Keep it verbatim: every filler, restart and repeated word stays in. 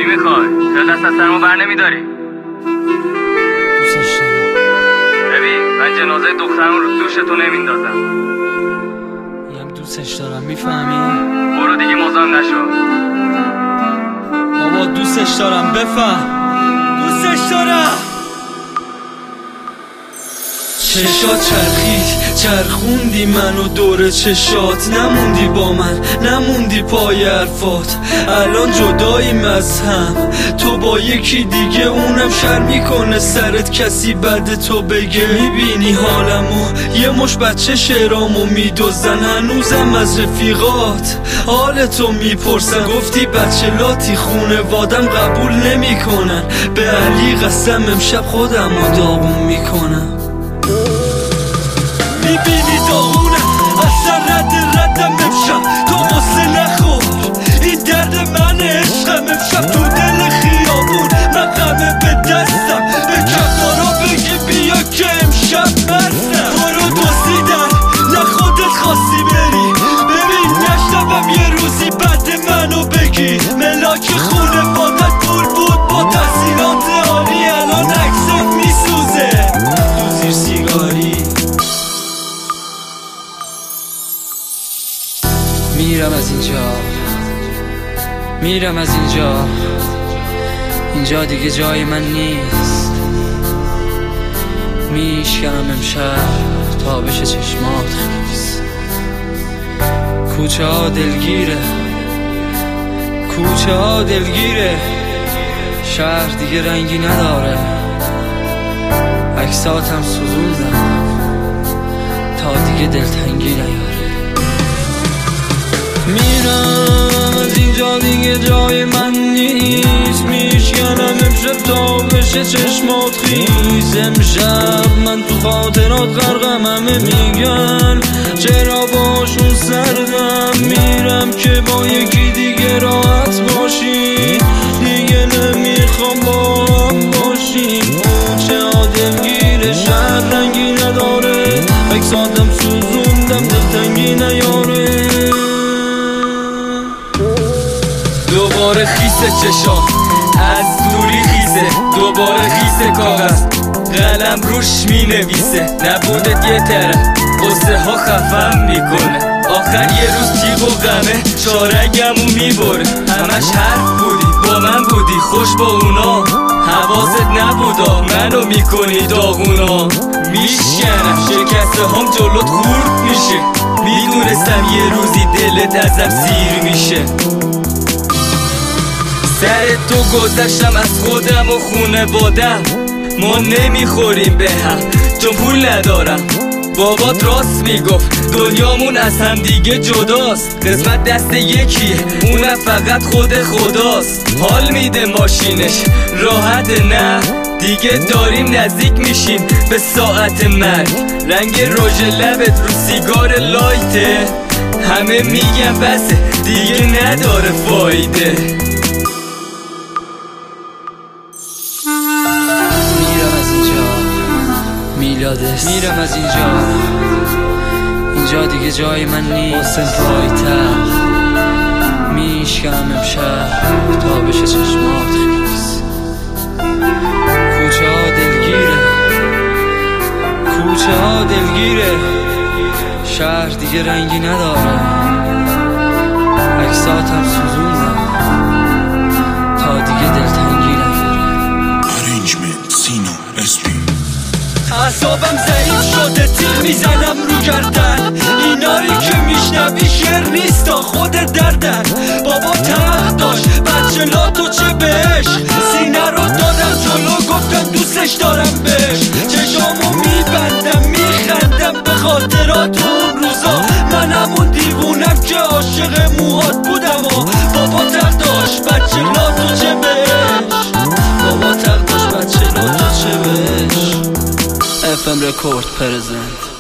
چی میخوای؟ چرا دست از سرمو بر نمیداری؟ دوستش دارم. ببین من جنازه دخترم رو دوشتو نمیندازم. میگم دوستش دارم، میفهمی؟ برو دیگه مزاحم نشو. بابا دوستش دارم، بفهم. دوستش دارم. چشات چرخید، چرخوندی منو دور چشات، نموندی با من، نموندی پای حرفات. الان جداییم از هم، تو با یکی دیگه، اونم شرم میکنه سرت کسی بعد تو بگه. میبینی حالمو، یه مش بچه شعرامو میدوزن، هنوزم از رفیقات حالتو میپرسن. گفتی بچه لاتی خونه وادم قبول نمیکنن، به علی قسم امشب خودمو داغون میکنم. میبینی داغونم اصلا رد ردم امشب، تو واسه نخور این درد من عشقم. امشب تو دل خیابون من غمه به دستم، به کفارا بگی بیا که امشب مستم. تو رو دزدیدن نه خودت خواستی بری، ببین نشنوم یه روزی بعد منو بگی. ملاک خونه وادت پول بود با تحصیلات عالی، الان عکسات میسوزه تو زیر سیگاری. میرم از اینجا، میرم از اینجا، اینجا دیگه جای من نیست. میشکنم امشب تا بشه چشمات خیز. کوچه ها دلگیره، کوچه ها دلگیره، شهر دیگه رنگی نداره. عکساتم سوزوندم تا دیگه دلتنگی نیاره. میرم از اینجا دیگه جای من نیست. میشکنم امشب تا بشه چشمات خیز. امشب من تو خاطرات غرقم، همه میگن چرا باشون سردم. میرم که با یکی دیگه راحت باشی، دیگه نمیخوام با هم باشیم. چه آدمگیره شهر رنگی نداره، عکساتم سوزوندم دلتنگی نیاره. دوباره خیسه چشام از دوری خیزه، دوباره خیسه کاغذ قلم روش می نویسه. نبودت یه طرف قصه ها خفم میکنه، آخر یه روز تیغ و غمه چارگمو میبره. همش حرف بودی با من بودی خوش با اونا، حواست نبودا منو میکنی داغونا. میشکنم شکسته هم جلوت خورد میشه، میدونستم یه روزی دلت ازم سیر میشه. سر تو گذشتم از خودم و خونه بادم، ما نمیخوریم به هم چون پول ندارم. بابات راست میگفت دنیامون از هم دیگه جداست، قسمت دست یکیه اونم فقط خود خداست. حال میده ماشینش راحت نه دیگه، داریم نزدیک میشیم به ساعت مرگ. رنگ رژ لبت رو سیگار لایته، همه میگن بسه دیگه نداره فایده. میلادست میرم از اینجا، اینجا دیگه جای من نیست. پایتر میشکنم امشب تا بشه چشمات خیز. کوچه ها دلگیره، کوچه ها دلگیره، شهر دیگه رنگی نداره. عکساتم سوزوندم تا دیگه دلتنگی نیاره. اعصابم ضعیف شده، تیغ میزنم رو گردن. اینایی که میشنوی شعر نیست تا خود دردن. بابا تخت داشت بچه لاتو چه بهش، سینه رو دادم جلو گفتم دوستش دارم بهش. چشامو میبندم میخندم به خاطرات اون روزا، من همون دیوونم که عاشق موهات بودم. و بابا تخت داشت بچه لاتو چه بهش، بابا تخت داشت بچه لاتو چه بهش. اف ام Record present.